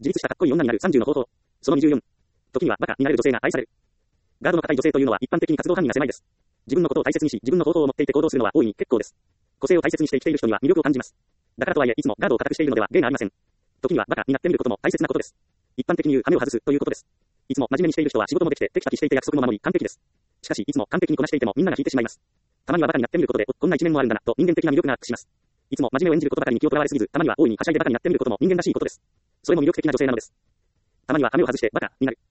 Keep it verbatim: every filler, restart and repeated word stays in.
自立したかっこいい女になるさんじゅうの方法。そのにじゅうよん。時にはバカになれる女性が愛される。ガードの固い女性というのは一般的に活動範囲が狭いです。自分のことを大切にし、自分の方法を持っていて行動するのは大いに結構です。個性を大切にして生きている人には魅力を感じます。だからとはいえ、いつもガードを固くしているのでは芸がありません。時にはバカになってみることも大切なことです。一般的に言う羽目を外すということです。いつも真面目にしている人は仕事もできて、テキパキしていて約束も守り完璧です。しかし、いつも完璧にこなしていてもみんなが引いてしまいます。たまにはバカになってみることで、こんな一面もあるんだなと人間的な魅力がアップします。いつも真面目を演じることばかりに気をとらわれすぎず、たまには大いにはしゃいでバカになってみることも人間らしいことです。それも魅力的な女性なのです。たまには羽目を外してバカになる。